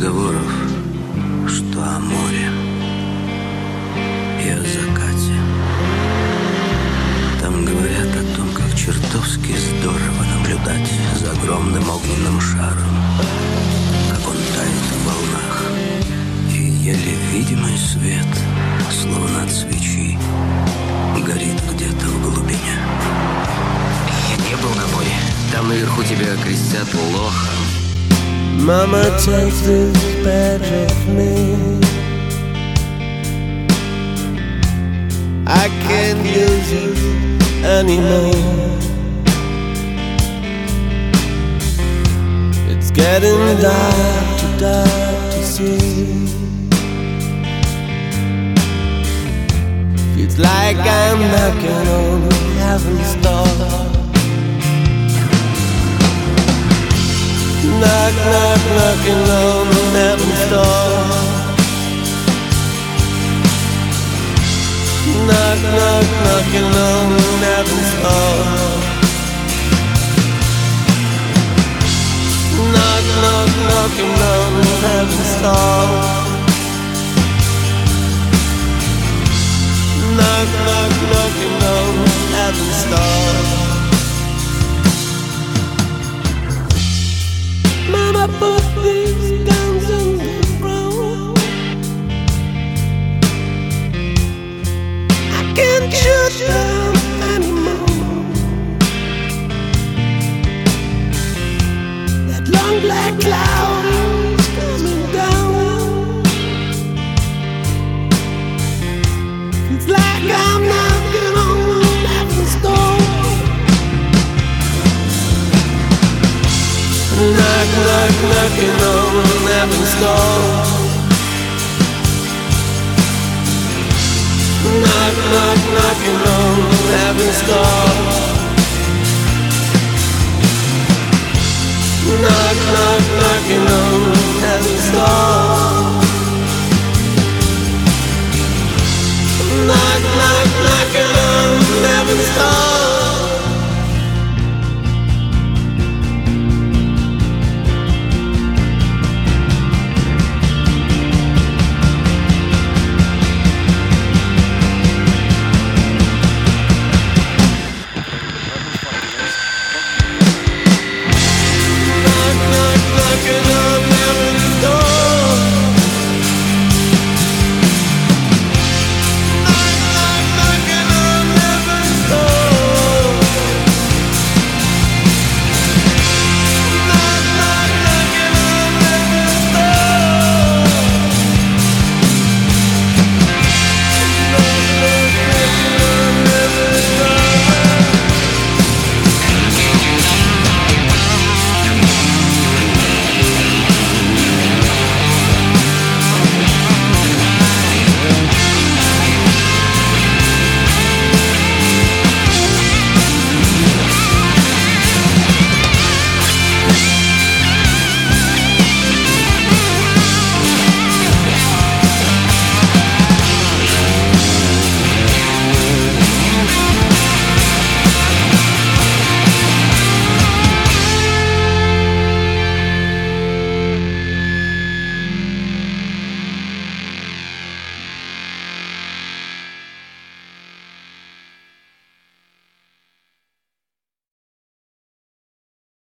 разговоров, что о море и о закате. Там говорят о том, как чертовски здорово наблюдать за огромным огненным шаром, как он тает в волнах, и еле видимый свет, словно от свечи, горит где-то в глубине. Я не был на море. Там наверху тебя крестят лохом. Mama, take this badge off me. I can't use it anymore. It's getting dark to see. Feels like I'm knocking on heaven's door. Knock, knock, knocking on heaven's door. Knock, knock, knocking on heaven's door. Knock, knock, knocking on heaven's door. Knock, knock, knocking on heaven's door. Mama, put these guns on the ground. I can't shoot them anymore. That long black cloud is coming down. It's like I'm knocking on heaven's door. Knock, knock, knocking on heaven's door. Knock, knock, knocking on heaven's door. Knock, knock, knocking on heaven's door.